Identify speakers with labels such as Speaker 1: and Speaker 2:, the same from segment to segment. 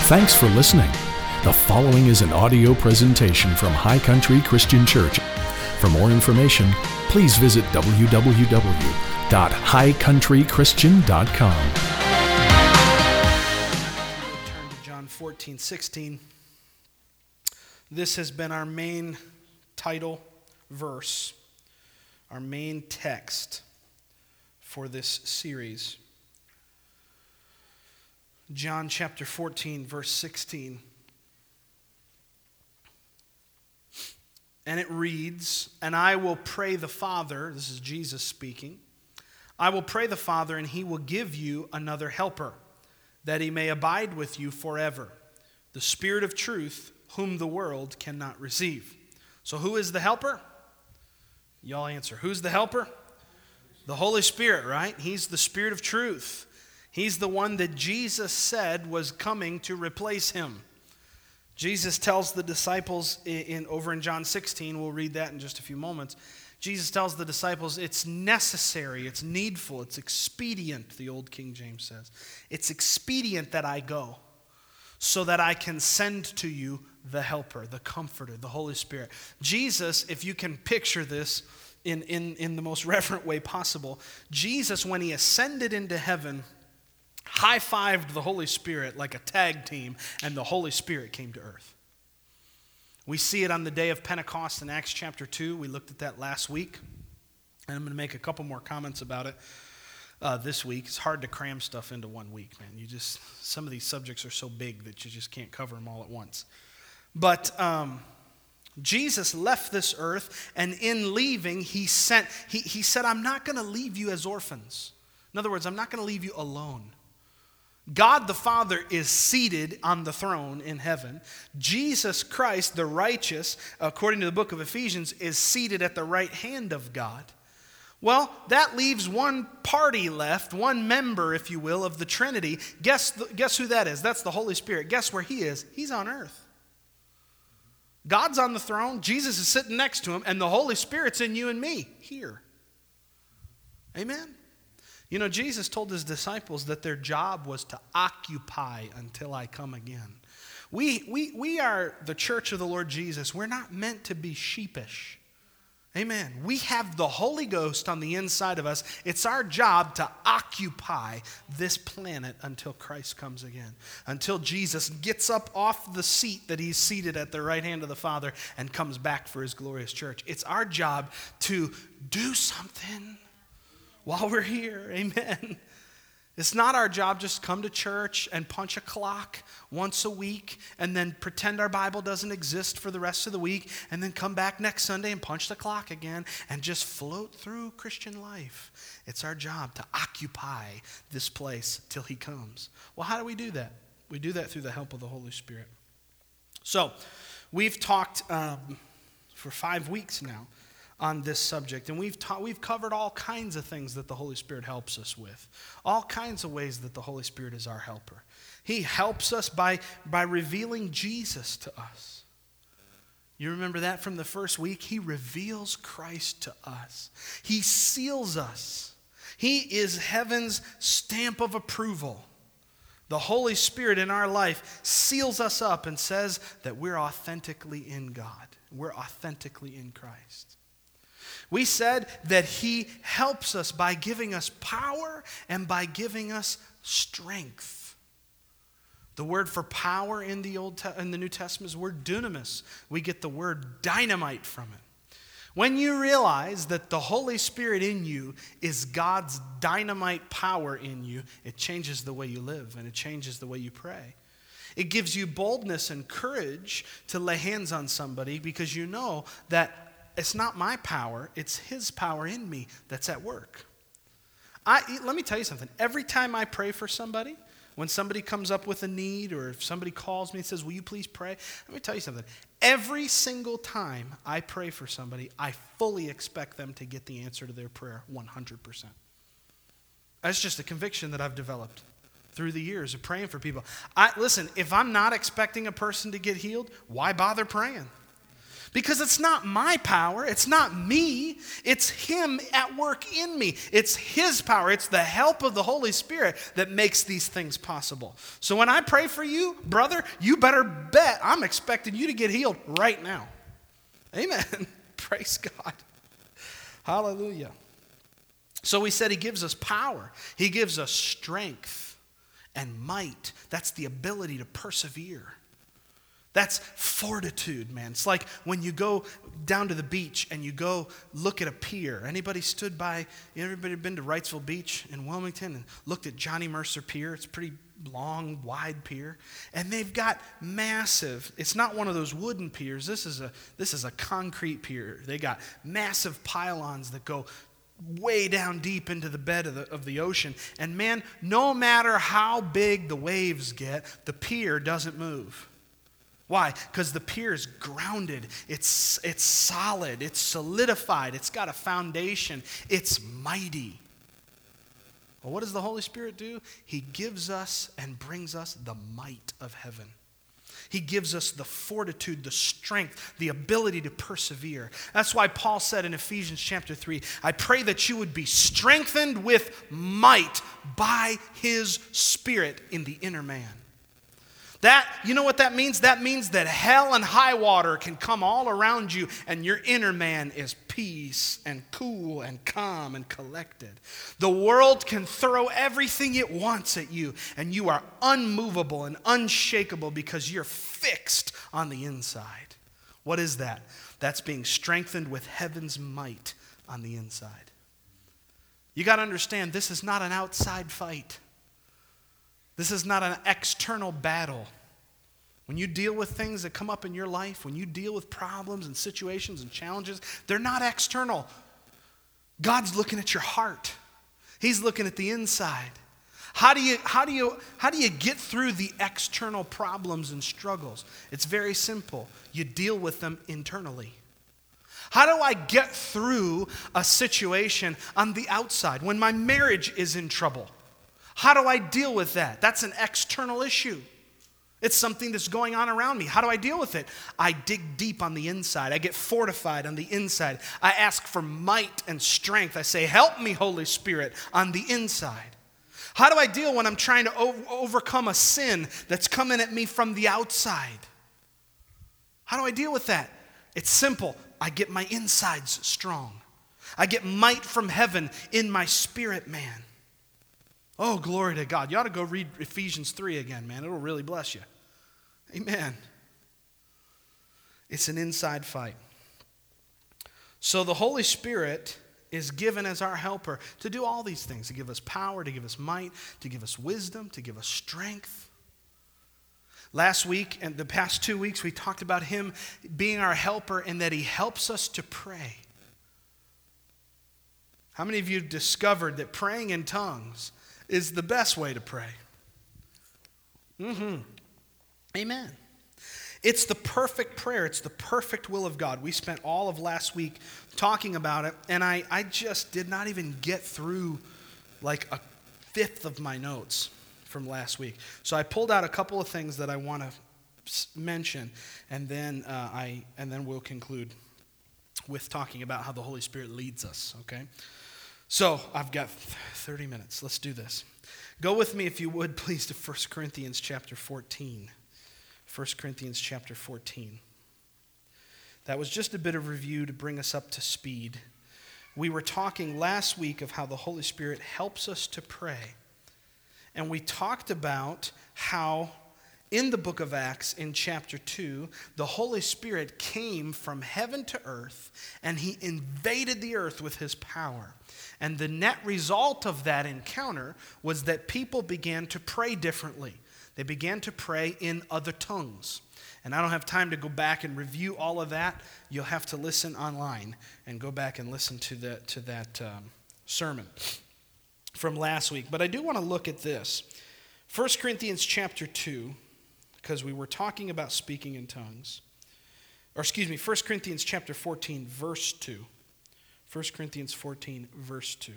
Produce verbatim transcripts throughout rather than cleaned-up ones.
Speaker 1: Thanks for listening. The following is an audio presentation from High Country Christian Church. For more information, please visit w w w dot high country christian dot com.
Speaker 2: Turn to John fourteen sixteen. This has been our main title verse, our main text for this series. John chapter fourteen, verse sixteen. And it reads, "And I will pray the Father," this is Jesus speaking, "I will pray the Father, and he will give you another helper, that he may abide with you forever, the Spirit of truth, whom the world cannot receive." So who is the helper? Y'all answer. Who's the helper? The Holy Spirit, right? He's the Spirit of truth. He's the one that Jesus said was coming to replace him. Jesus tells the disciples in, in over in John sixteen, we'll read that in just a few moments. Jesus tells the disciples it's necessary, it's needful, it's expedient, the old King James says. It's expedient that I go so that I can send to you the helper, the comforter, the Holy Spirit. Jesus, if you can picture this in, in, in the most reverent way possible, Jesus, when he ascended into heaven, high-fived the Holy Spirit like a tag team, and the Holy Spirit came to earth. We see it on the day of Pentecost in Acts chapter two. We looked at that last week, and I'm going to make a couple more comments about it uh, this week. It's hard to cram stuff into one week, man. You just, some of these subjects are so big that you just can't cover them all at once. But um, Jesus left this earth, and in leaving, he sent. He, he said, "I'm not going to leave you as orphans." In other words, I'm not going to leave you alone. God the Father is seated on the throne in heaven. Jesus Christ, the righteous, according to the book of Ephesians, is seated at the right hand of God. Well, that leaves one party left, one member, if you will, of the Trinity. Guess, guess who that is? That's the Holy Spirit. Guess where he is? He's on earth. God's on the throne. Jesus is sitting next to him, and the Holy Spirit's in you and me here. Amen? You know, Jesus told his disciples that their job was to occupy until I come again. We, we, we are the church of the Lord Jesus. We're not meant to be sheepish. Amen. We have the Holy Ghost on the inside of us. It's our job to occupy this planet until Christ comes again. Until Jesus gets up off the seat that he's seated at the right hand of the Father and comes back for his glorious church. It's our job to do something while we're here. Amen. It's not our job just to come to church and punch a clock once a week and then pretend our Bible doesn't exist for the rest of the week and then come back next Sunday and punch the clock again and just float through Christian life. It's our job to occupy this place till he comes. Well, how do we do that? We do that through the help of the Holy Spirit. So, we've talked um, for five weeks now on this subject, and we've ta- we've covered all kinds of things that the Holy Spirit helps us with, all kinds of ways that the Holy Spirit is our helper. He helps us by, by revealing Jesus to us. You remember that from the first week? He reveals Christ to us. He seals us. He is heaven's stamp of approval. The Holy Spirit in our life seals us up and says that we're authentically in God. We're authentically in Christ. We said that he helps us by giving us power and by giving us strength. The word for power in the Old Te- in the New Testament is the word dunamis. We get the word dynamite from it. When you realize that the Holy Spirit in you is God's dynamite power in you, it changes the way you live and it changes the way you pray. It gives you boldness and courage to lay hands on somebody because you know that it's not my power, it's his power in me that's at work. I, let me tell you something. Every time I pray for somebody, when somebody comes up with a need or if somebody calls me and says, "Will you please pray?" Let me tell you something. Every single time I pray for somebody, I fully expect them to get the answer to their prayer one hundred percent. That's just a conviction that I've developed through the years of praying for people. I, listen, if I'm not expecting a person to get healed, why bother praying? Because it's not my power, it's not me, it's him at work in me. It's his power, it's the help of the Holy Spirit that makes these things possible. So when I pray for you, brother, you better bet I'm expecting you to get healed right now. Amen. Praise God. Hallelujah. So we said he gives us power. He gives us strength and might. That's the ability to persevere. That's fortitude, man. It's like when you go down to the beach and you go look at a pier. Anybody stood by, everybody been to Wrightsville Beach in Wilmington and looked at Johnny Mercer Pier? It's a pretty long, wide pier. And they've got massive, it's not one of those wooden piers. This is a this is a concrete pier. They got massive pylons that go way down deep into the bed of the, of the ocean. And man, no matter how big the waves get, the pier doesn't move. Why? Because the pier is grounded. It's, it's solid. It's solidified. It's got a foundation. It's mighty. Well, what does the Holy Spirit do? He gives us and brings us the might of heaven. He gives us the fortitude, the strength, the ability to persevere. That's why Paul said in Ephesians chapter three, I pray that you would be strengthened with might by his Spirit in the inner man. That, you know what that means? That means that hell and high water can come all around you and your inner man is peace and cool and calm and collected. The world can throw everything it wants at you and you are unmovable and unshakable because you're fixed on the inside. What is that? That's being strengthened with heaven's might on the inside. You got to understand, this is not an outside fight. This is not an external battle. When you deal with things that come up in your life, when you deal with problems and situations and challenges, they're not external. God's looking at your heart. He's looking at the inside. How do you, how do you, how do you get through the external problems and struggles? It's very simple. You deal with them internally. How do I get through a situation on the outside when my marriage is in trouble? How do I deal with that? That's an external issue. It's something that's going on around me. How do I deal with it? I dig deep on the inside. I get fortified on the inside. I ask for might and strength. I say, help me, Holy Spirit, on the inside. How do I deal when I'm trying to o- overcome a sin that's coming at me from the outside? How do I deal with that? It's simple. I get my insides strong. I get might from heaven in my spirit, man. Oh, glory to God. You ought to go read Ephesians three again, man. It'll really bless you. Amen. It's an inside fight. So the Holy Spirit is given as our helper to do all these things, to give us power, to give us might, to give us wisdom, to give us strength. Last week and the past two weeks, we talked about him being our helper and that he helps us to pray. How many of you have discovered that praying in tongues is the best way to pray? Mm-hmm. Amen. It's the perfect prayer. It's the perfect will of God. We spent all of last week talking about it, and I, I just did not even get through like a fifth of my notes from last week. So I pulled out a couple of things that I want to mention, and then uh, I and then we'll conclude with talking about how the Holy Spirit leads us, okay? So I've got thirty minutes. Let's do this. Go with me, if you would, please, to First Corinthians chapter fourteen. First Corinthians chapter fourteen. That was just a bit of review to bring us up to speed. We were talking last week of how the Holy Spirit helps us to pray. And we talked about how in the book of Acts, in chapter two, the Holy Spirit came from heaven to earth, and he invaded the earth with his power. And the net result of that encounter was that people began to pray differently. They began to pray in other tongues. And I don't have time to go back and review all of that. You'll have to listen online and go back and listen to, the, to that um, sermon from last week. But I do want to look at this. First Corinthians chapter two, because we were talking about speaking in tongues. Or excuse me, First Corinthians chapter fourteen, verse two. First Corinthians fourteen, verse two.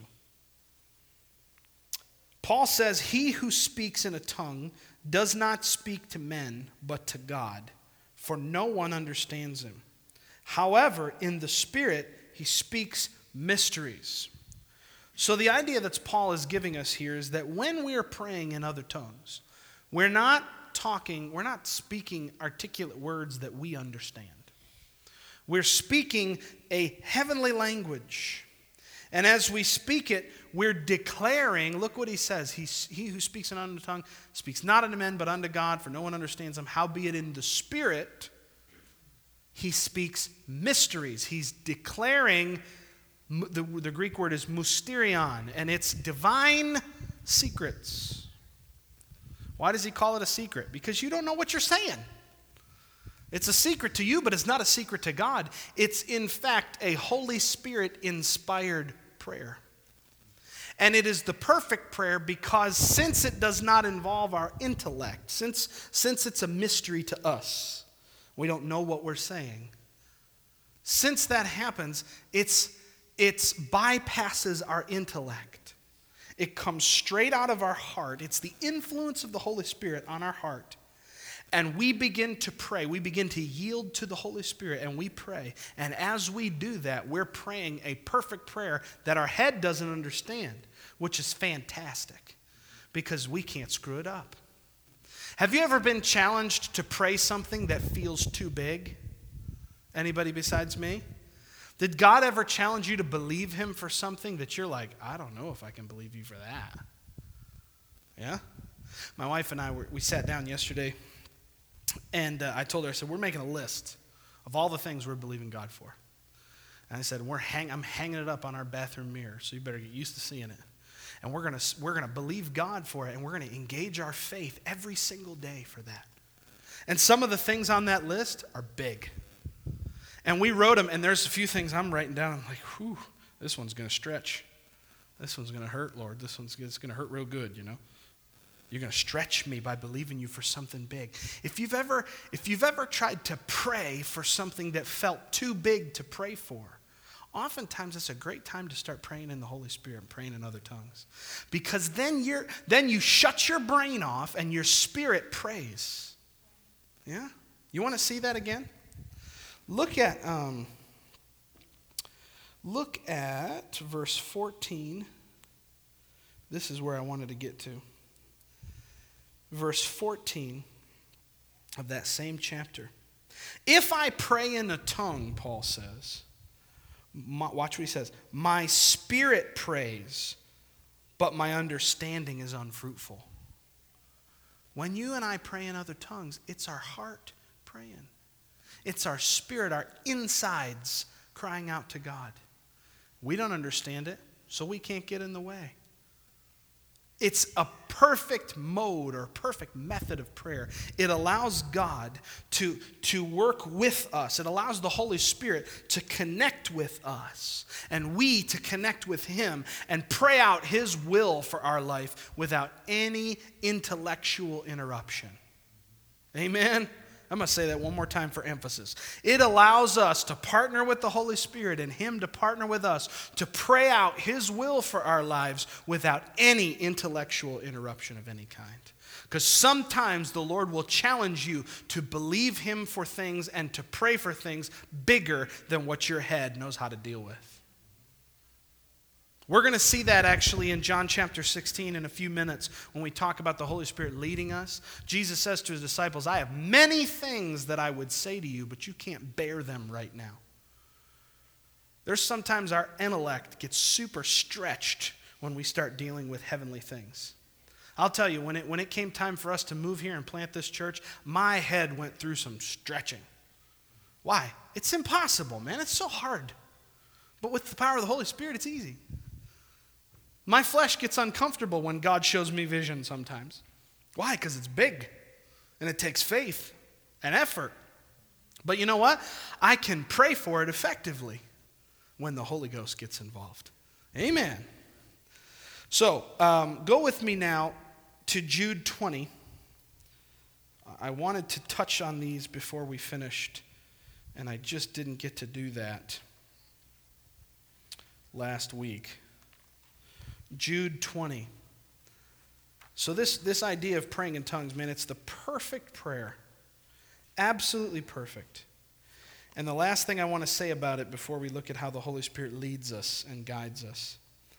Speaker 2: Paul says, he who speaks in a tongue does not speak to men, but to God, for no one understands him. However, in the Spirit, he speaks mysteries. So the idea that Paul is giving us here is that when we are praying in other tongues, we're not talking, we're not speaking articulate words that we understand. We're speaking a heavenly language. And as we speak it, we're declaring, look what he says, he, he who speaks in an unknown tongue speaks not unto men, but unto God, for no one understands him. Howbeit in the Spirit, he speaks mysteries. He's declaring, the, the Greek word is mysterion, and it's divine secrets. Why does he call it a secret? Because you don't know what you're saying. It's a secret to you, but it's not a secret to God. It's, in fact, a Holy Spirit-inspired prayer. And it is the perfect prayer because since it does not involve our intellect, since, since it's a mystery to us, we don't know what we're saying. Since that happens, it's, it's bypasses our intellect. It comes straight out of our heart. It's the influence of the Holy Spirit on our heart. And we begin to pray. We begin to yield to the Holy Spirit and we pray. And as we do that, we're praying a perfect prayer that our head doesn't understand, which is fantastic because we can't screw it up. Have you ever been challenged to pray something that feels too big? Anybody besides me? Did God ever challenge you to believe him for something that you're like, I don't know if I can believe you for that? Yeah? My wife and I, were, we sat down yesterday. And uh, I told her, I said, we're making a list of all the things we're believing God for. And I said, we're hang, I'm hanging it up on our bathroom mirror, so you better get used to seeing it. And we're going to we're going to believe God for it, and we're going to engage our faith every single day for that. And some of the things on that list are big. And we wrote them, and there's a few things I'm writing down. I'm like, whew, this one's going to stretch. This one's going to hurt, Lord. This one's it's going to hurt real good, you know. You're going to stretch me by believing you for something big. If you've ever, if you've ever tried to pray for something that felt too big to pray for, oftentimes it's a great time to start praying in the Holy Spirit and praying in other tongues. Because then you're then you shut your brain off and your spirit prays. Yeah? You want to see that again? Look at um, look at verse fourteen. This is where I wanted to get to. Verse fourteen of that same chapter. If I pray in a tongue, Paul says, my, watch what he says, my spirit prays, but my understanding is unfruitful. When you and I pray in other tongues, it's our heart praying. It's our spirit, our insides crying out to God. We don't understand it, so we can't get in the way. It's a perfect mode or perfect method of prayer. It allows God to, to work with us. It allows the Holy Spirit to connect with us and we to connect with him and pray out his will for our life without any intellectual interruption. Amen? I'm going to say that one more time for emphasis. It allows us to partner with the Holy Spirit and him to partner with us to pray out his will for our lives without any intellectual interruption of any kind. Because sometimes the Lord will challenge you to believe him for things and to pray for things bigger than what your head knows how to deal with. We're going to see that actually in John chapter sixteen in a few minutes when we talk about the Holy Spirit leading us. Jesus says to his disciples, I have many things that I would say to you, but you can't bear them right now. There's sometimes our intellect gets super stretched when we start dealing with heavenly things. I'll tell you, when it, when it came time for us to move here and plant this church, my head went through some stretching. Why? It's impossible, man. It's so hard. But with the power of the Holy Spirit, it's easy. My flesh gets uncomfortable when God shows me vision sometimes. Why? Because it's big, and it takes faith and effort. But you know what? I can pray for it effectively when the Holy Ghost gets involved. Amen. So, um, go with me now to Jude twenty. I wanted to touch on these before we finished, and I just didn't get to do that last week. Jude twenty. So this, this idea of praying in tongues, man, it's the perfect prayer. Absolutely perfect. And the last thing I want to say about it before we look at how the Holy Spirit leads us and guides us,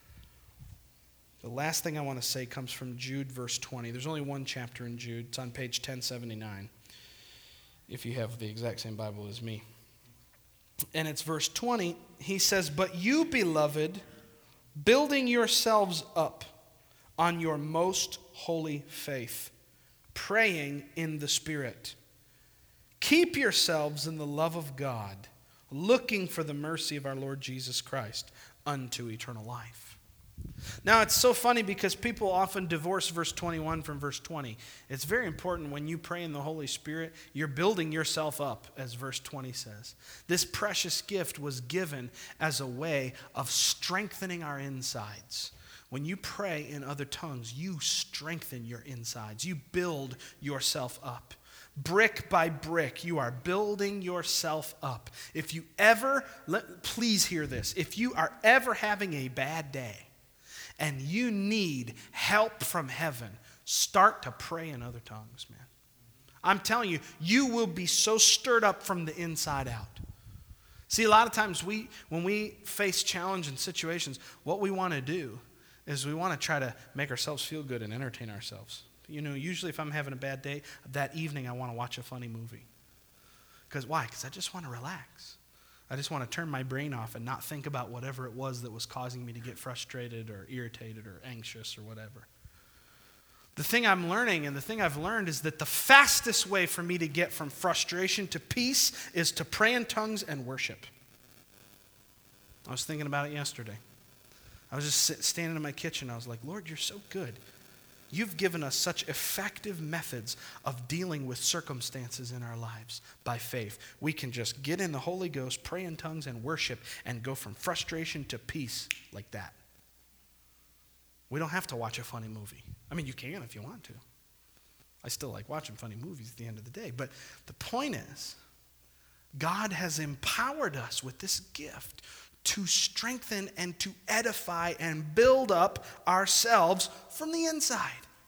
Speaker 2: the last thing I want to say comes from Jude, verse twenty. There's only one chapter in Jude. It's on page ten seventy-nine, if you have the exact same Bible as me. And it's verse twenty. He says, "But you, beloved, building yourselves up on your most holy faith, praying in the Spirit. Keep yourselves in the love of God, looking for the mercy of our Lord Jesus Christ unto eternal life." Now, it's so funny because people often divorce verse twenty-one from verse twenty. It's very important when you pray in the Holy Spirit, you're building yourself up, as verse twenty says. This precious gift was given as a way of strengthening our insides. When you pray in other tongues, you strengthen your insides. You build yourself up. Brick by brick, you are building yourself up. If you ever, let, please hear this, if you are ever having a bad day and you need help from heaven, start to pray in other tongues, man. I'm telling you, you will be so stirred up from the inside out. See, a lot of times we, when we face challenging situations, what we want to do is we want to try to make ourselves feel good and entertain ourselves. You know, usually if I'm having a bad day, that evening I want to watch a funny movie. Because why? Because I just want to relax. I just want to turn my brain off and not think about whatever it was that was causing me to get frustrated or irritated or anxious or whatever. The thing I'm learning and the thing I've learned is that the fastest way for me to get from frustration to peace is to pray in tongues and worship. I was thinking about it yesterday. I was just sit, standing in my kitchen. I was like, Lord, you're so good. You've given us such effective methods of dealing with circumstances in our lives by faith. We can just get in the Holy Ghost, pray in tongues, and worship, and go from frustration to peace like that. We don't have to watch a funny movie. I mean, you can if you want to. I still like watching funny movies at the end of the day. But the point is, God has empowered us with this gift to strengthen and to edify and build up ourselves from the inside.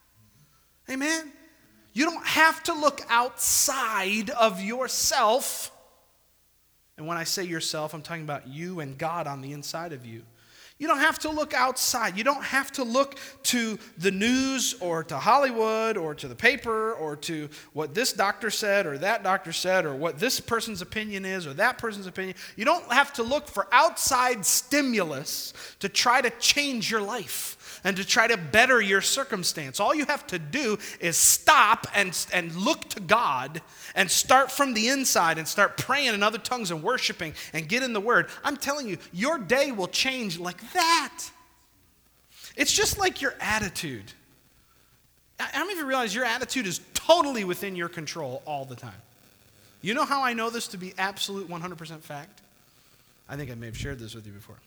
Speaker 2: Amen? You don't have to look outside of yourself. And when I say yourself, I'm talking about you and God on the inside of you. You don't have to look outside. You don't have to look to the news or to Hollywood or to the paper or to what this doctor said or that doctor said or what this person's opinion is or that person's opinion. You don't have to look for outside stimulus to try to change your life and to try to better your circumstance. All you have to do is stop and, and look to God and start from the inside and start praying in other tongues and worshiping and get in the Word. I'm telling you, your day will change like that. It's just like your attitude. How many of you realize your attitude is totally within your control all the time? You know how I know this to be absolute one hundred percent fact? I think I may have shared this with you before.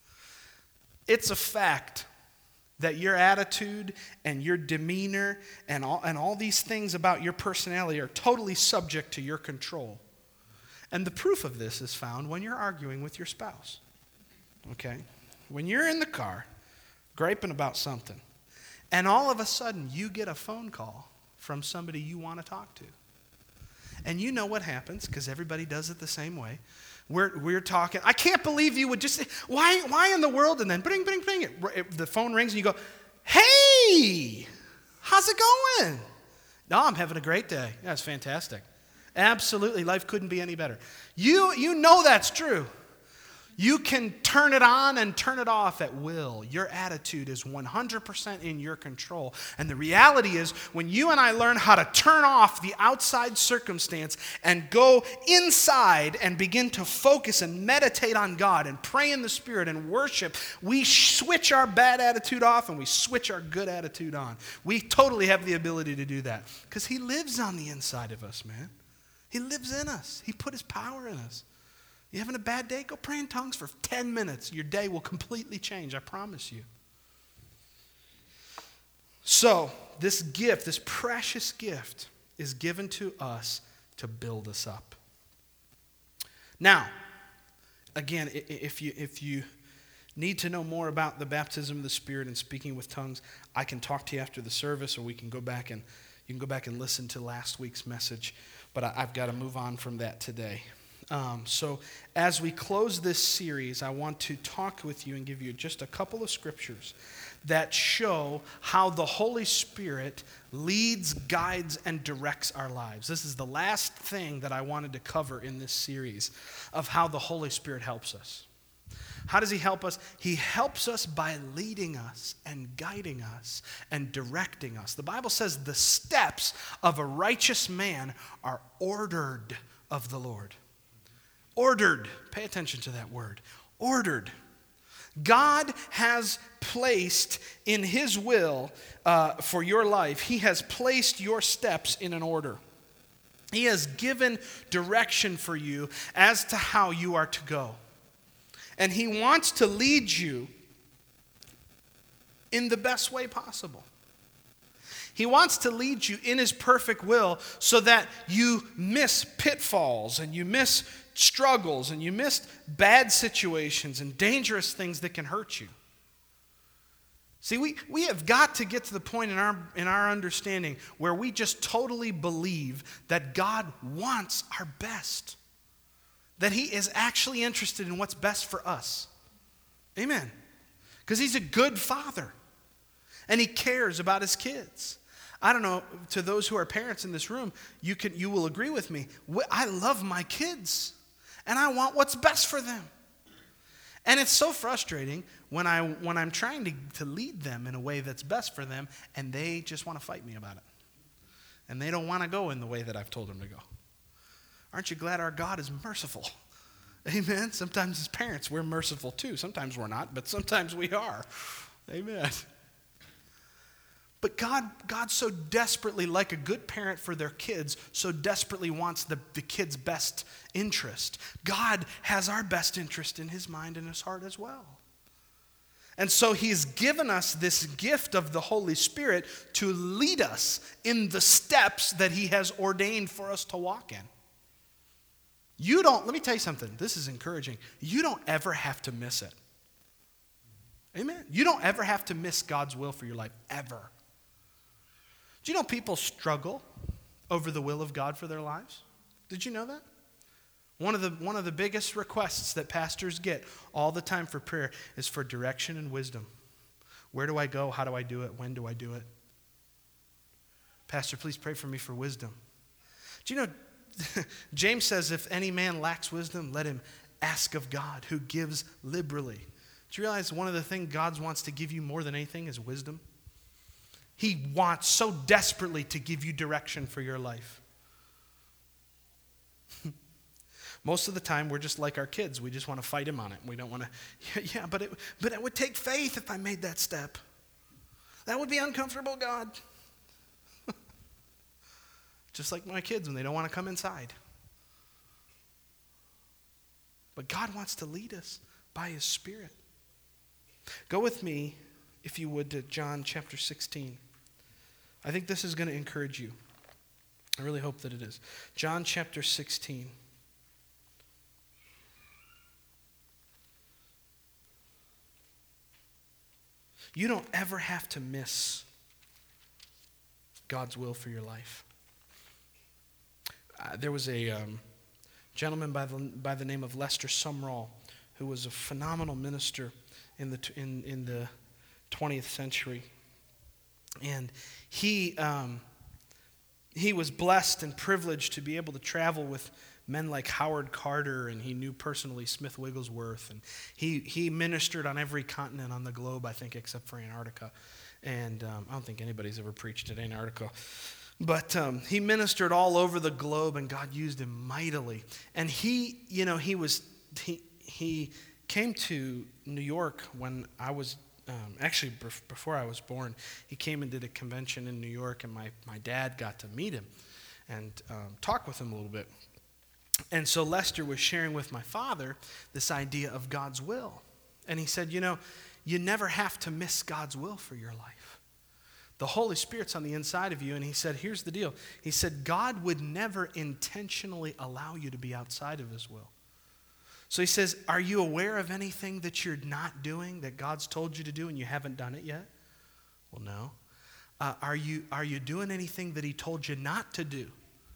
Speaker 2: It's a fact that your attitude and your demeanor and all, and all these things about your personality are totally subject to your control. And the proof of this is found when you're arguing with your spouse. Okay? When you're in the car, griping about something, and all of a sudden you get a phone call from somebody you want to talk to. And you know what happens, because everybody does it the same way. We're, we're talking, I can't believe you would just say, why, why in the world? And then bring, bring, bring it, it. The phone rings and you go, hey, how's it going? No, I'm having a great day. Yeah, it's fantastic. Absolutely, life couldn't be any better. You, you know that's true. You can turn it on and turn it off at will. Your attitude is one hundred percent in your control. And the reality is, when you and I learn how to turn off the outside circumstance and go inside and begin to focus and meditate on God and pray in the Spirit and worship, we switch our bad attitude off and we switch our good attitude on. We totally have the ability to do that because He lives on the inside of us, man. He lives in us. He put His power in us. You having a bad day? Go pray in tongues for ten minutes. Your day will completely change, I promise you. So, this gift, this precious gift, is given to us to build us up. Now, again, if you, if you need to know more about the baptism of the Spirit and speaking with tongues, I can talk to you after the service, or we can go back and you can go back and listen to last week's message. But I, I've got to move on from that today. Um, so as we close this series, I want to talk with you and give you just a couple of scriptures that show how the Holy Spirit leads, guides, and directs our lives. This is the last thing that I wanted to cover in this series of how the Holy Spirit helps us. How does he help us? He helps us by leading us and guiding us and directing us. The Bible says the steps of a righteous man are ordered of the Lord. Ordered. Pay attention to that word. Ordered. God has placed in his will uh, for your life, he has placed your steps in an order. He has given direction for you as to how you are to go. And he wants to lead you in the best way possible. He wants to lead you in his perfect will so that you miss pitfalls and you miss struggles and you miss bad situations and dangerous things that can hurt you. See, we, we have got to get to the point in our, in our understanding where we just totally believe that God wants our best. That he is actually interested in what's best for us. Amen. Because he's a good father. And he cares about his kids. I don't know, to those who are parents in this room, you can you will agree with me. I love my kids. And I want what's best for them. And it's so frustrating when, I, when I'm trying to, to lead them in a way that's best for them, and they just want to fight me about it. And they don't want to go in the way that I've told them to go. Aren't you glad our God is merciful? Amen. Sometimes as parents, we're merciful too. Sometimes we're not, but sometimes we are. Amen. But God, God so desperately, like a good parent for their kids, so desperately wants the, the kids' best interest. God has our best interest in his mind and his heart as well. And so he's given us this gift of the Holy Spirit to lead us in the steps that he has ordained for us to walk in. You don't, let me tell you something, this is encouraging. You don't ever have to miss it. Amen. You don't ever have to miss God's will for your life, ever. Do you know people struggle over the will of God for their lives? Did you know that? One of the, one of the biggest requests that pastors get all the time for prayer is for direction and wisdom. Where do I go? How do I do it? When do I do it? Pastor, please pray for me for wisdom. Do you know, James says, if any man lacks wisdom, let him ask of God, who gives liberally. Do you realize one of the things God wants to give you more than anything is wisdom? He wants so desperately to give you direction for your life. Most of the time, we're just like our kids. We just want to fight him on it. We don't want to, yeah, yeah, but it, but it would take faith if I made that step. That would be uncomfortable, God. Just like my kids when they don't want to come inside. But God wants to lead us by his Spirit. Go with me, if you would, to John chapter sixteen. I think this is going to encourage you. I really hope that it is. John chapter sixteen. You don't ever have to miss God's will for your life. Uh, there was a um, gentleman by the, by the name of Lester Sumrall who was a phenomenal minister in the in, in the twentieth century. And he um, he was blessed and privileged to be able to travel with men like Howard Carter, and he knew personally Smith Wigglesworth, and he, he ministered on every continent on the globe, I think, except for Antarctica. And um, I don't think anybody's ever preached at Antarctica. But um, he ministered all over the globe, and God used him mightily. And he, you know, he was he he came to New York when I was um, actually before I was born. He came and did a convention in New York, and my my dad got to meet him and um, talk with him a little bit. And so Lester was sharing with my father this idea of God's will. And he said, you know, you never have to miss God's will for your life. The Holy Spirit's on the inside of you. And he said, here's the deal. He said, God would never intentionally allow you to be outside of his will. So he says, are you aware of anything that you're not doing that God's told you to do and you haven't done it yet? Well, no. Uh, are you, are you doing anything that he told you not to do?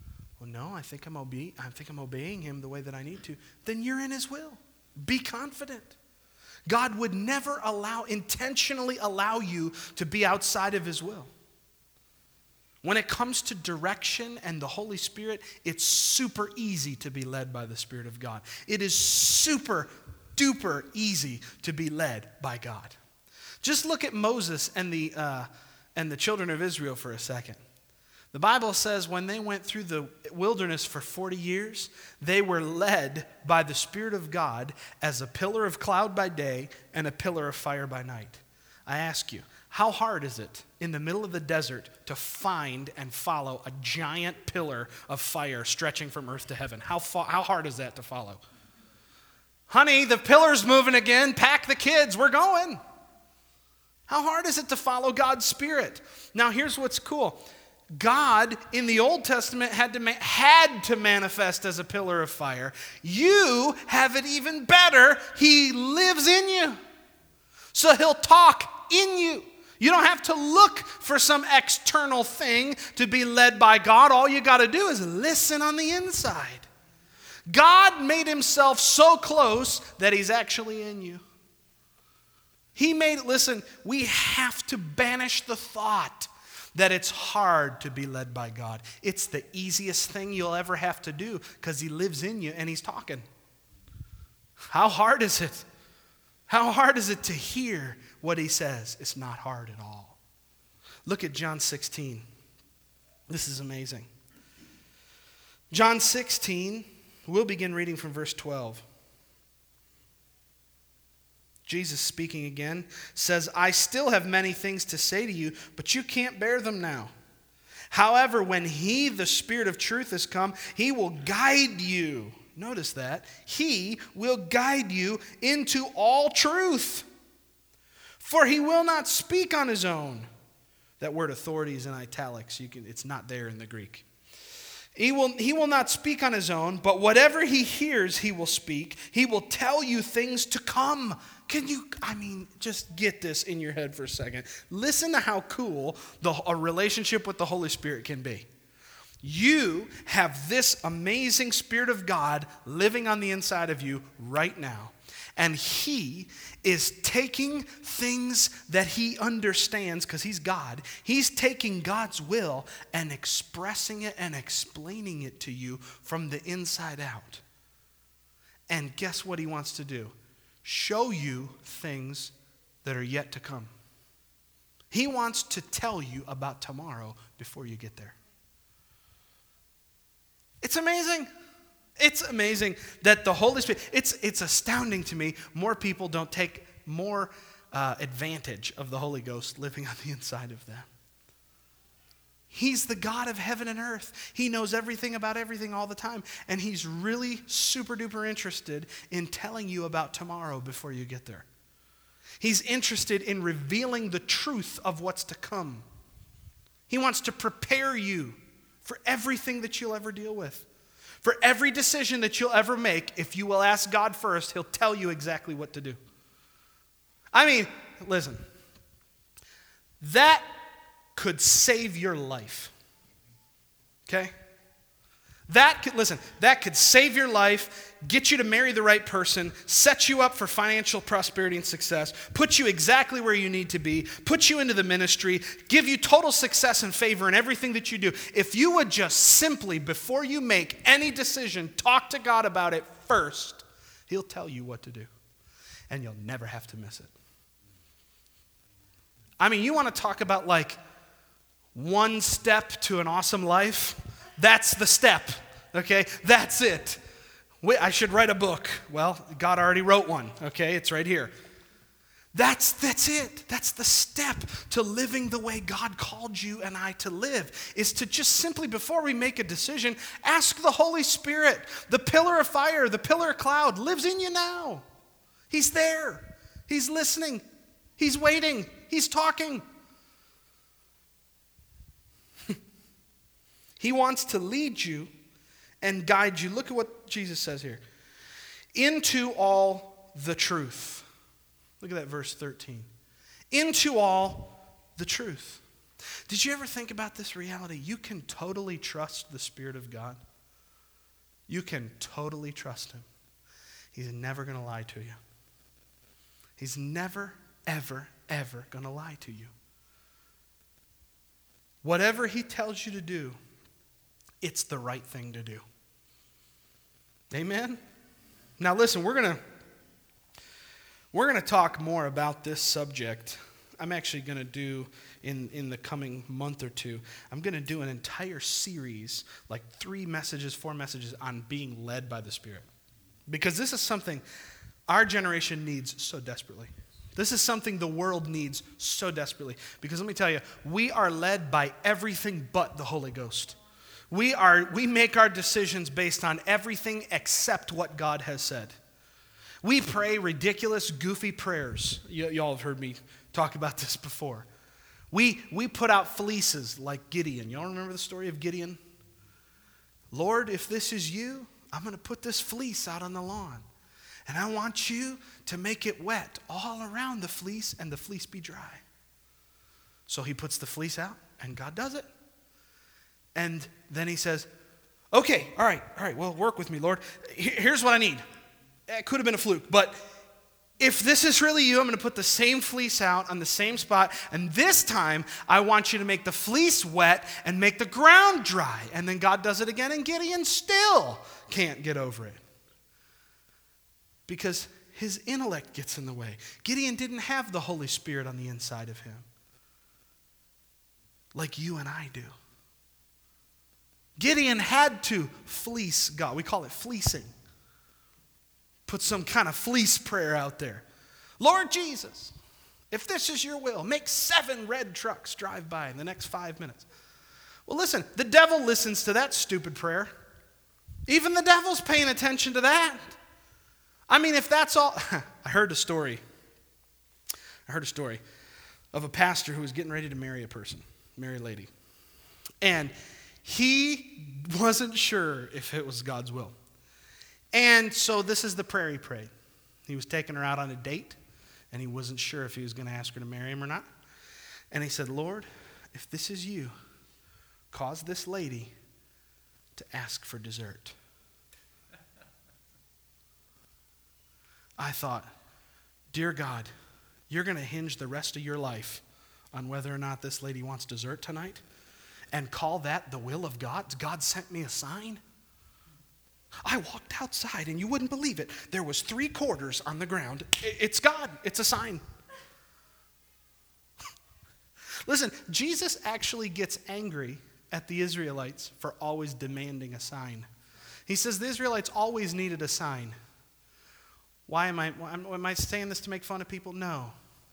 Speaker 2: Well, no, I think I'm obe- I think I'm obeying him the way that I need to. Then you're in his will. Be confident. God would never allow, intentionally allow you to be outside of his will. When it comes to direction and the Holy Spirit, it's super easy to be led by the Spirit of God. It is super duper easy to be led by God. Just look at Moses and the uh, and the children of Israel for a second. The Bible says when they went through the wilderness for forty years, they were led by the Spirit of God as a pillar of cloud by day and a pillar of fire by night. I ask you, how hard is it in the middle of the desert to find and follow a giant pillar of fire stretching from earth to heaven? How fa- how hard is that to follow? Honey, the pillar's moving again. Pack the kids. We're going. How hard is it to follow God's Spirit? Now, here's what's cool. God in the Old Testament had to, ma- had to manifest as a pillar of fire. You have it even better. He lives in you. So he'll talk in you. You don't have to look for some external thing to be led by God. All you got to do is listen on the inside. God made himself so close that he's actually in you. He made, listen, we have to banish the thought that it's hard to be led by God. It's the easiest thing you'll ever have to do because he lives in you and he's talking. How hard is it? How hard is it to hear what he says? It's not hard at all. Look at John sixteen. This is amazing. John sixteen, we'll begin reading from verse twelve. Jesus speaking again says, I still have many things to say to you, but you can't bear them now. However, when he, the Spirit of truth, has come, he will guide you. Notice that. He will guide you into all truth. For he will not speak on his own. That word authority is in italics. You can, it's not there in the Greek. He will, he will not speak on his own, but whatever he hears, he will speak. He will tell you things to come. Can you, I mean, just get this in your head for a second. Listen to how cool the, a relationship with the Holy Spirit can be. You have this amazing Spirit of God living on the inside of you right now. And he is taking things that he understands because he's God. He's taking God's will and expressing it and explaining it to you from the inside out. And guess what he wants to do? Show you things that are yet to come. He wants to tell you about tomorrow before you get there. It's amazing. It's amazing that the Holy Spirit, it's, it's astounding to me, more people don't take more uh, advantage of the Holy Ghost living on the inside of them. He's the God of heaven and earth. He knows everything about everything all the time. And he's really super duper interested in telling you about tomorrow before you get there. He's interested in revealing the truth of what's to come. He wants to prepare you for everything that you'll ever deal with. For every decision that you'll ever make, if you will ask God first, he'll tell you exactly what to do. I mean, listen, that could save your life. Okay? That could, listen, that could save your life, get you to marry the right person, set you up for financial prosperity and success, put you exactly where you need to be, put you into the ministry, give you total success and favor in everything that you do. If you would just simply, before you make any decision, talk to God about it first, he'll tell you what to do. And you'll never have to miss it. I mean, you want to talk about like one step to an awesome life? That's the step, okay? That's it. Wait, I should write a book. Well, God already wrote one, okay? It's right here. That's, that's it. That's the step to living the way God called you and I to live, is to just simply, before we make a decision, ask the Holy Spirit. The pillar of fire, the pillar of cloud lives in you now. He's there. He's listening. He's waiting. He's talking. He wants to lead you and guide you. Look at what Jesus says here. Into all the truth. Look at that verse thirteen. Into all the truth. Did you ever think about this reality? You can totally trust the Spirit of God. you can totally trust him. He's never going to lie to you. He's never, ever, ever going to lie to you. Whatever he tells you to do, it's the right thing to do. Amen? Now listen, we're going to we're going to talk more about this subject. I'm actually going to do, in, in the coming month or two, I'm going to do an entire series, like three messages, four messages on being led by the Spirit. Because this is something our generation needs so desperately. This is something the world needs so desperately. Because let me tell you, we are led by everything but the Holy Ghost. We are we make our decisions based on everything except what God has said. We pray ridiculous, goofy prayers. Y- y'all have heard me talk about this before. We we put out fleeces like Gideon. Y'all remember the story of Gideon? Lord, if this is you, I'm going to put this fleece out on the lawn. And I want you to make it wet all around the fleece and the fleece be dry. So he puts the fleece out and God does it. And then he says, okay, all right, all right, well, work with me, Lord. Here's what I need. It could have been a fluke, but if this is really you, I'm going to put the same fleece out on the same spot, and this time I want you to make the fleece wet and make the ground dry. And then God does it again, and Gideon still can't get over it because his intellect gets in the way. Gideon didn't have the Holy Spirit on the inside of him like you and I do. Gideon had to fleece God. We call it fleecing. Put some kind of fleece prayer out there. Lord Jesus, if this is your will, make seven red trucks drive by in the next five minutes. Well, listen, the devil listens to that stupid prayer. Even the devil's paying attention to that. I mean, if that's all... I heard a story. I heard a story of a pastor who was getting ready to marry a person, marry a lady. And he wasn't sure if it was God's will. And so this is the prayer he prayed. He was taking her out on a date, and he wasn't sure if he was going to ask her to marry him or not. And he said, Lord, if this is you, cause this lady to ask for dessert. I thought, dear God, you're going to hinge the rest of your life on whether or not this lady wants dessert tonight, and call that the will of God? God sent me a sign? I walked outside, and you wouldn't believe it. There was three quarters on the ground. It's God. It's a sign. Listen, Jesus actually gets angry at the Israelites for always demanding a sign. He says the Israelites always needed a sign. Why am I, why am I saying this to make fun of people? No.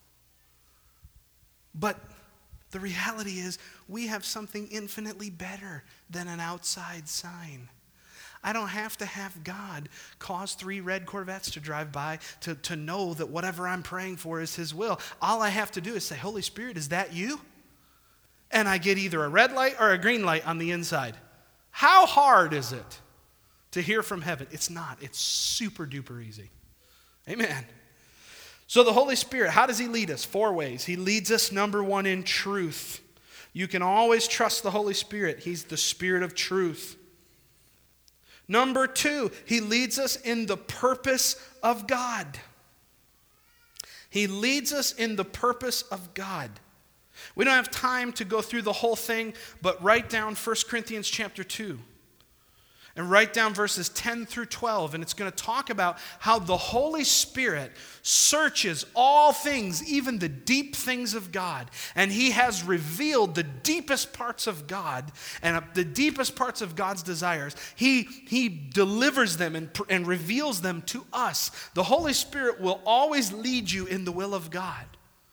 Speaker 2: But the reality is we have something infinitely better than an outside sign. I don't have to have God cause three red Corvettes to drive by to, to know that whatever I'm praying for is his will. All I have to do is say, Holy Spirit, is that you? And I get either a red light or a green light on the inside. How hard is it to hear from heaven? It's not. It's super duper easy. Amen. So the Holy Spirit, how does he lead us? Four ways. He leads us, number one, in truth. You can always trust the Holy Spirit. He's the Spirit of truth. Number two, he leads us in the purpose of God. He leads us in the purpose of God. We don't have time to go through the whole thing, but write down First Corinthians chapter two. And write down verses ten through twelve, and it's going to talk about how the Holy Spirit searches all things, even the deep things of God. And he has revealed the deepest parts of God and the deepest parts of God's desires. He, he delivers them and, and reveals them to us. The Holy Spirit will always lead you in the will of God.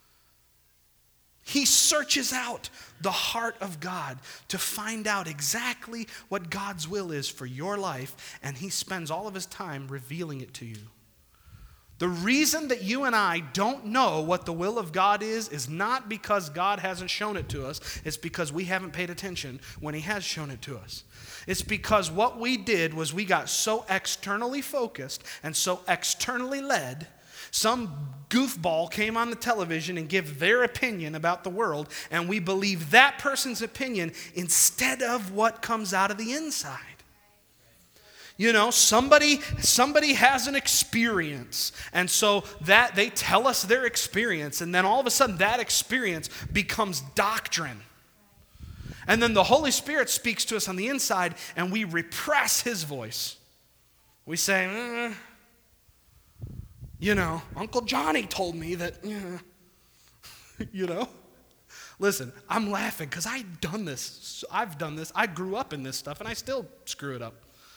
Speaker 2: He searches out the heart of God to find out exactly what God's will is for your life, and he spends all of his time revealing it to you. The reason that you and I don't know what the will of God is is not because God hasn't shown it to us. It's because we haven't paid attention when he has shown it to us. It's because what we did was we got so externally focused and so externally led. Some goofball came on the television and gave their opinion about the world, and we believe that person's opinion instead of what comes out of the inside. You know, somebody somebody has an experience, and so that they tell us their experience, and then all of a sudden that experience becomes doctrine. And then the Holy Spirit speaks to us on the inside, and we repress his voice. We say, eh, you know, Uncle Johnny told me that, eh. You know. Listen, I'm laughing because I've done this. I've done this. I grew up in this stuff, and I still screw it up.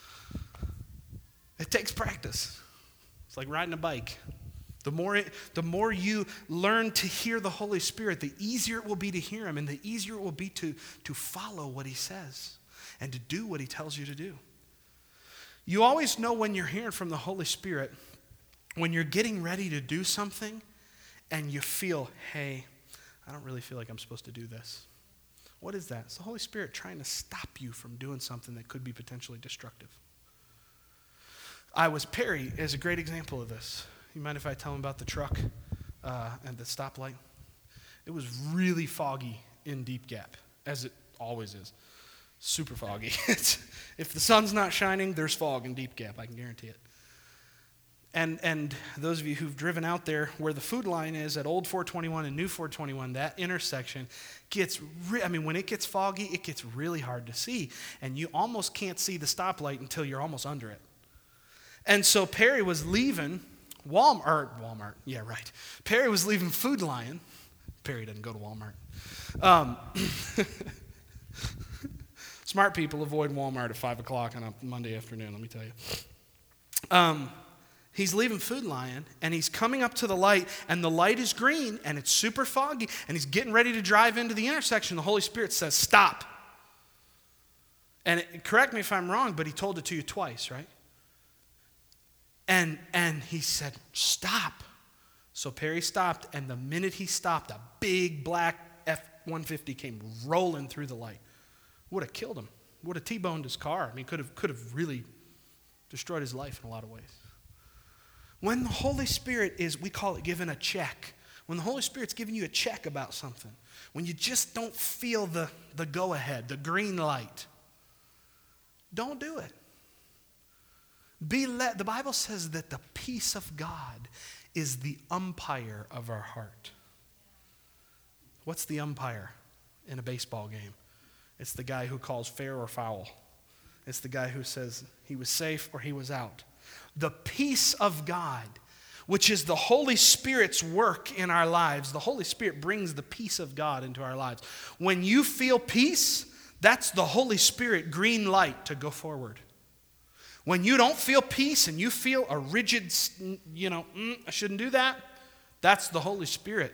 Speaker 2: It takes practice. It's like riding a bike. The more, it, the more you learn to hear the Holy Spirit, the easier it will be to hear him, and the easier it will be to, to follow what he says and to do what he tells you to do. You always know when you're hearing from the Holy Spirit, when you're getting ready to do something and you feel, hey, I don't really feel like I'm supposed to do this. What is that? It's the Holy Spirit trying to stop you from doing something that could be potentially destructive. I was, Perry is a great example of this. You mind if I tell him about the truck uh, and the stoplight? It was really foggy in Deep Gap, as it always is. Super foggy. If the sun's not shining, there's fog in Deep Gap, I can guarantee it. And and those of you who've driven out there where the food line is at Old four twenty-one and New four twenty-one, that intersection gets, re- I mean, when it gets foggy, it gets really hard to see. And you almost can't see the stoplight until you're almost under it. And so Perry was leaving Walmart, or Walmart, yeah, right. Perry was leaving Food Lion. Perry doesn't go to Walmart. Um, smart people avoid Walmart at five o'clock on a Monday afternoon, let me tell you. Um, he's leaving Food Lion, and he's coming up to the light, and the light is green, and it's super foggy, and he's getting ready to drive into the intersection. The Holy Spirit says, stop. And it, correct me if I'm wrong, but he told it to you twice, right? And and he said, stop. So Perry stopped, and the minute he stopped, a big black F one fifty came rolling through the light. Would have killed him. Would have T-boned his car. I mean, could have could have really destroyed his life in a lot of ways. When the Holy Spirit is, we call it given a check. When the Holy Spirit's giving you a check about something, when you just don't feel the, the go-ahead, the green light, don't do it. Be let, the Bible says that the peace of God is the umpire of our heart. What's the umpire in a baseball game? It's the guy who calls fair or foul. It's the guy who says he was safe or he was out. The peace of God, which is the Holy Spirit's work in our lives. The Holy Spirit brings the peace of God into our lives. When you feel peace, that's the Holy Spirit green light to go forward. When you don't feel peace and you feel a rigid, you know, mm, I shouldn't do that, that's the Holy Spirit.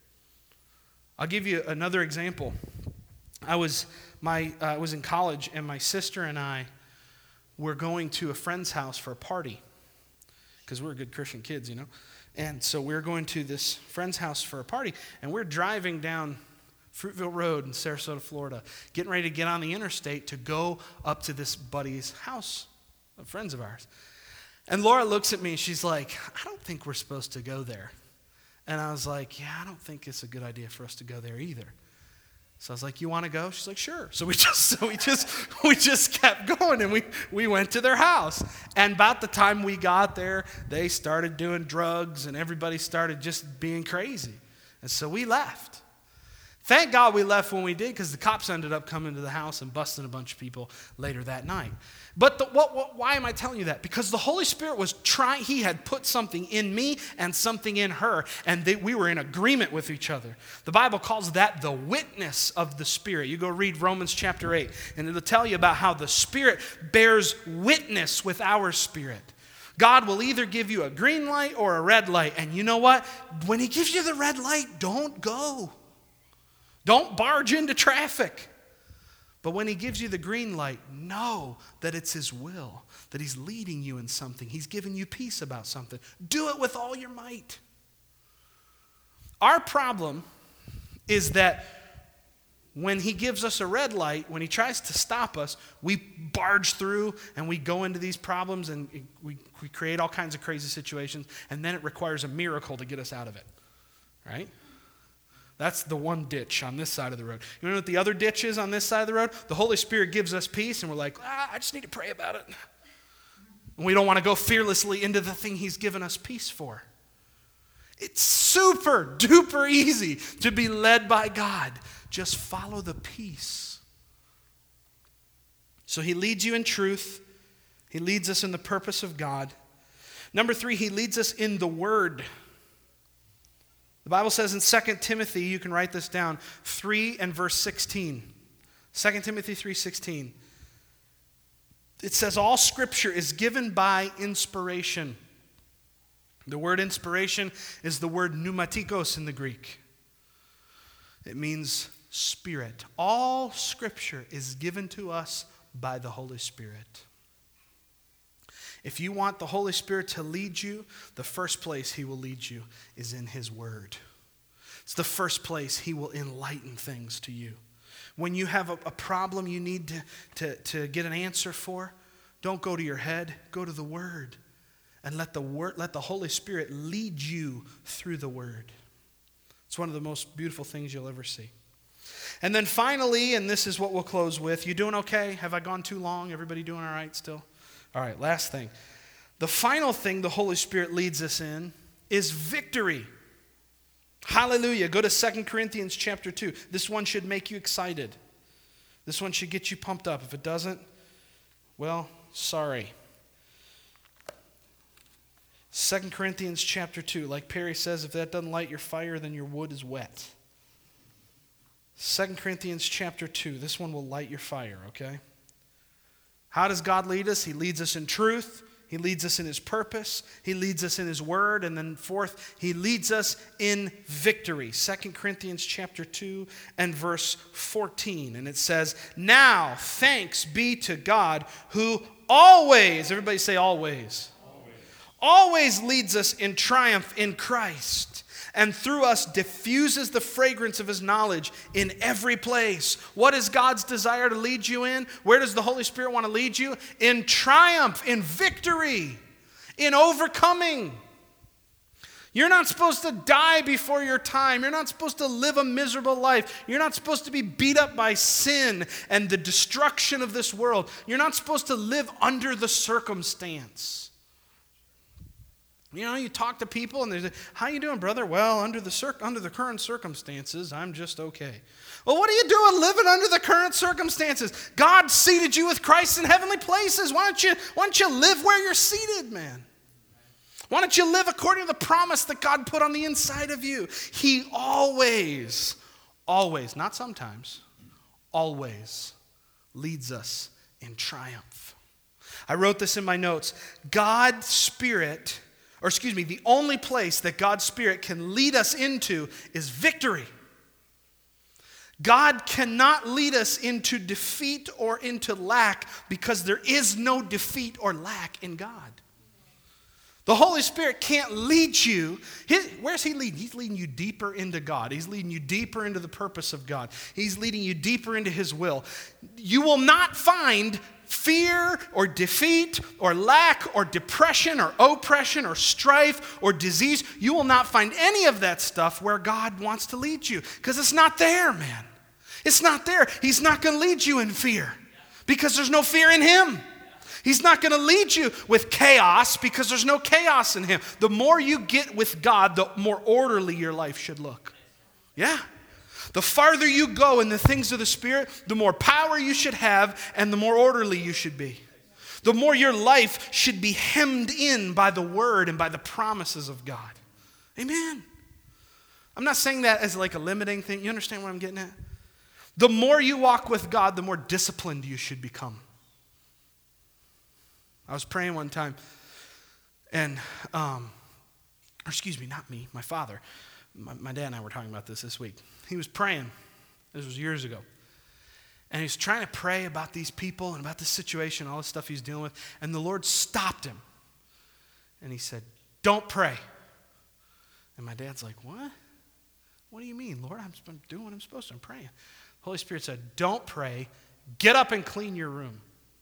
Speaker 2: I'll give you another example. I was my uh, I was in college, and my sister and I were going to a friend's house for a party because we're good Christian kids, you know. And so we we're going to this friend's house for a party, and we're driving down Fruitville Road in Sarasota, Florida, getting ready to get on the interstate to go up to this buddy's house, of friends of ours. And Laura looks at me and she's like, I don't think we're supposed to go there. And I was like, yeah, I don't think it's a good idea for us to go there either. So I was like, you want to go? She's like, sure. So we just so we just we just kept going, and we we went to their house. And about the time we got there, they started doing drugs and everybody started just being crazy. And so we left. Thank God we left when we did, because the cops ended up coming to the house and busting a bunch of people later that night. But the, what, what, why am I telling you that? Because the Holy Spirit was trying, he had put something in me and something in her, and they, we were in agreement with each other. The Bible calls that the witness of the Spirit. You go read Romans chapter eight, and it'll tell you about how the Spirit bears witness with our spirit. God will either give you a green light or a red light, and you know what? When he gives you the red light, don't go. Don't barge into traffic. But when he gives you the green light, know that it's his will, that he's leading you in something. He's giving you peace about something. Do it with all your might. Our problem is that when he gives us a red light, when he tries to stop us, we barge through and we go into these problems, and we, we create all kinds of crazy situations, and then it requires a miracle to get us out of it, right? That's the one ditch on this side of the road. You know what the other ditch is on this side of the road? The Holy Spirit gives us peace, and we're like, ah, I just need to pray about it. And we don't want to go fearlessly into the thing he's given us peace for. It's super duper easy to be led by God. Just follow the peace. So he leads you in truth. He leads us in the purpose of God. Number three, he leads us in the word. The Bible says in Second Timothy, you can write this down, three and verse sixteen. Second Timothy three sixteen. It says all scripture is given by inspiration. The word inspiration is the word pneumatikos in the Greek. It means spirit. All scripture is given to us by the Holy Spirit. If you want the Holy Spirit to lead you, the first place he will lead you is in his word. It's the first place he will enlighten things to you. When you have a, a problem you need to, to, to get an answer for, don't go to your head, go to the word. And let the word, let the Holy Spirit lead you through the word. It's one of the most beautiful things you'll ever see. And then finally, and this is what we'll close with, you doing okay? Have I gone too long? Everybody doing all right still? All right, last thing. The final thing the Holy Spirit leads us in is victory. Hallelujah. Go to Second Corinthians chapter two. This one should make you excited. This one should get you pumped up. If it doesn't, well, sorry. Second Corinthians chapter two. Like Perry says, if that doesn't light your fire, then your wood is wet. Second Corinthians chapter two. This one will light your fire, okay? How does God lead us? He leads us in truth. He leads us in his purpose. He leads us in his word. And then fourth, he leads us in victory. Second Corinthians chapter two and verse fourteen. And it says, now thanks be to God who always, everybody say always, always, always leads us in triumph in Christ. And through us diffuses the fragrance of his knowledge in every place. What is God's desire to lead you in? Where does the Holy Spirit want to lead you? In triumph, in victory, in overcoming. You're not supposed to die before your time. You're not supposed to live a miserable life. You're not supposed to be beat up by sin and the destruction of this world. You're not supposed to live under the circumstance. You know, you talk to people and they say, how you doing, brother? Well, under the cir- under the current circumstances, I'm just okay. Well, what are you doing living under the current circumstances? God seated you with Christ in heavenly places. Why don't you, why don't you live where you're seated, man? Why don't you live according to the promise that God put on the inside of you? He always, always, not sometimes, always leads us in triumph. I wrote this in my notes. God's Spirit... Or excuse me, the only place that God's Spirit can lead us into is victory. God cannot lead us into defeat or into lack because there is no defeat or lack in God. The Holy Spirit can't lead you. His, where's he leading? He's leading you deeper into God. He's leading you deeper into the purpose of God. He's leading you deeper into his will. You will not find fear or defeat or lack or depression or oppression or strife or disease. You will not find any of that stuff where God wants to lead you because it's not there, man. It's not there. He's not going to lead you in fear because there's no fear in him. He's not going to lead you with chaos because there's no chaos in him. The more you get with God, the more orderly your life should look. Yeah. The farther you go in the things of the Spirit, the more power you should have and the more orderly you should be. The more your life should be hemmed in by the word and by the promises of God. Amen. I'm not saying that as like a limiting thing. You understand what I'm getting at? The more you walk with God, the more disciplined you should become. I was praying one time, and, um, or excuse me, not me, my father. My, my dad and I were talking about this this week. He was praying. This was years ago. And he was trying to pray about these people and about this situation, all the stuff he's dealing with. And the Lord stopped him. And he said, don't pray. And my dad's like, what? What do you mean, Lord? I'm, I'm doing what I'm supposed to. I'm praying. The Holy Spirit said, don't pray. Get up and clean your room.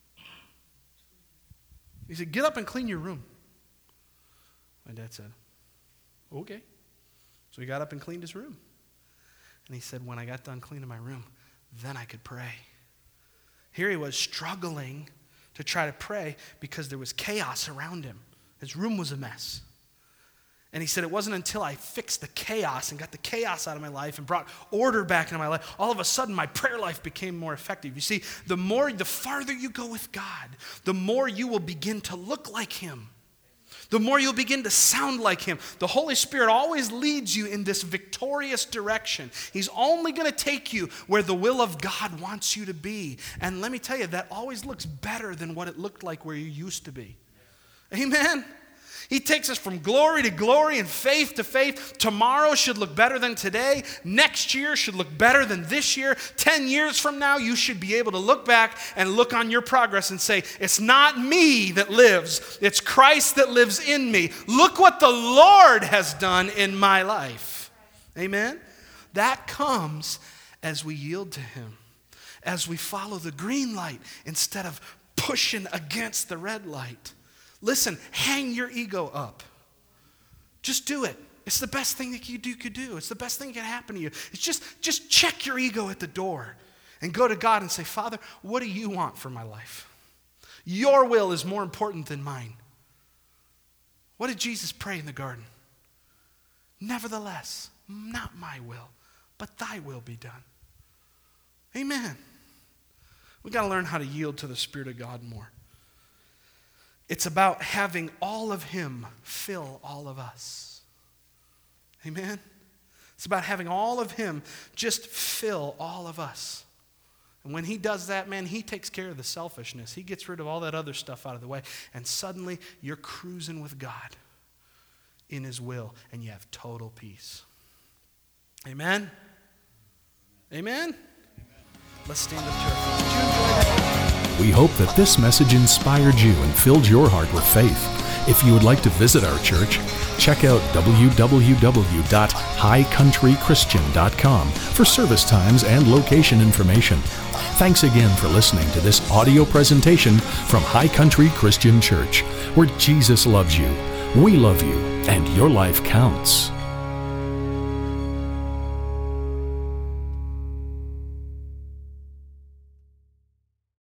Speaker 2: He said, get up and clean your room. My dad said, okay. So he got up and cleaned his room. And he said, when I got done cleaning my room, then I could pray. Here he was struggling to try to pray because there was chaos around him. His room was a mess. And he said, it wasn't until I fixed the chaos and got the chaos out of my life and brought order back into my life, all of a sudden my prayer life became more effective. You see, the more, the farther you go with God, the more you will begin to look like him. The more you'll begin to sound like him. The Holy Spirit always leads you in this victorious direction. He's only going to take you where the will of God wants you to be. And let me tell you, that always looks better than what it looked like where you used to be. Amen? He takes us from glory to glory and faith to faith. Tomorrow should look better than today. Next year should look better than this year. Ten years from now, you should be able to look back and look on your progress and say, it's not me that lives. It's Christ that lives in me. Look what the Lord has done in my life. Amen? That comes as we yield to him, as we follow the green light instead of pushing against the red light. Listen, hang your ego up. Just do it. It's the best thing that you do, could do. It's the best thing that can happen to you. It's just, just check your ego at the door and go to God and say, Father, what do you want for my life? Your will is more important than mine. What did Jesus pray in the garden? Nevertheless, not my will, but thy will be done. Amen. We've got to learn how to yield to the Spirit of God more. It's about having all of him fill all of us. Amen? It's about having all of him just fill all of us. And when he does that, man, he takes care of the selfishness. He gets rid of all that other stuff out of the way. And suddenly, you're cruising with God in his will, and you have total peace. Amen? Amen? Let's stand up to our feet. Did you enjoy that?
Speaker 1: We hope that this message inspired you and filled your heart with faith. If you would like to visit our church, check out w w w dot high country christian dot com for service times and location information. Thanks again for listening to this audio presentation from High Country Christian Church, where Jesus loves you, we love you, and your life counts.